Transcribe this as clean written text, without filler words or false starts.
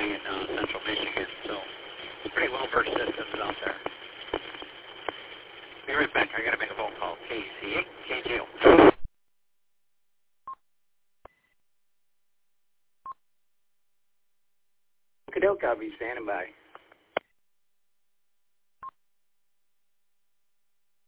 in central Michigan, so pretty well versed systems out there. Be right back. I got to make a phone call. KC8, KGO. Kadoke, I'll be standing by.